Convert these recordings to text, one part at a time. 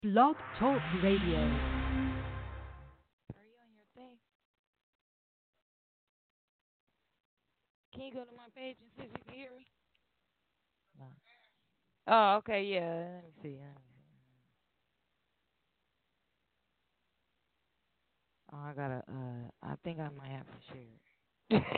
Blog Talk Radio. Are you on your thing? Can you go to my page and see if you can hear me? No. Oh, okay, yeah. Let me see. Oh, I gotta. I think I might have to share it.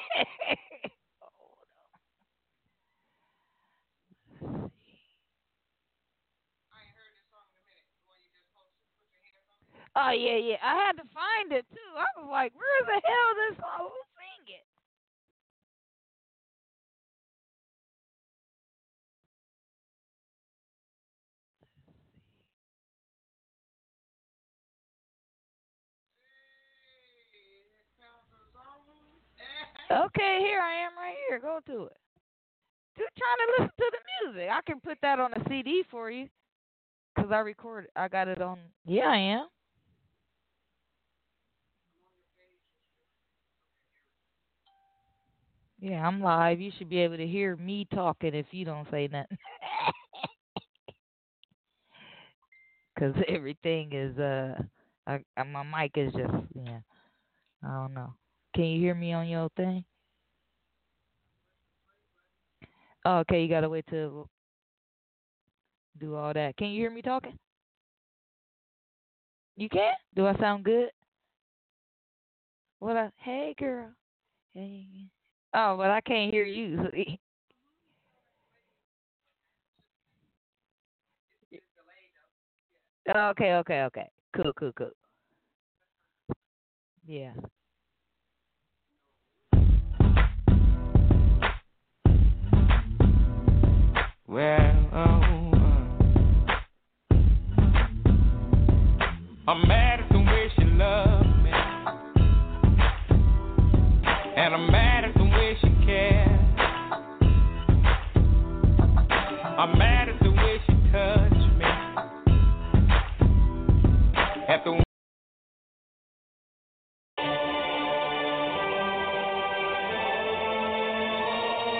Oh yeah, yeah. I had to find it too. I was like, where the hell this song? Who sing it? Okay, here I am right here. Go to it. Just trying to listen to the music. I can put that on a CD for you. Because I recorded. I got it on. Yeah, I am. Yeah, I'm live. You should be able to hear me talking if you don't say nothing. Because everything is, my mic is just, yeah, I don't know. Can you hear me on your thing? Oh, okay, you got to wait to do all that. Can you hear me talking? You can? Do I sound good? Hey, girl. Hey. Oh, but I can't hear you. Okay, okay, okay. Cool, cool, cool. Yeah. Well, I'm mad at the way she loves me, and I'm mad at the way she cares. I'm mad at the way she touches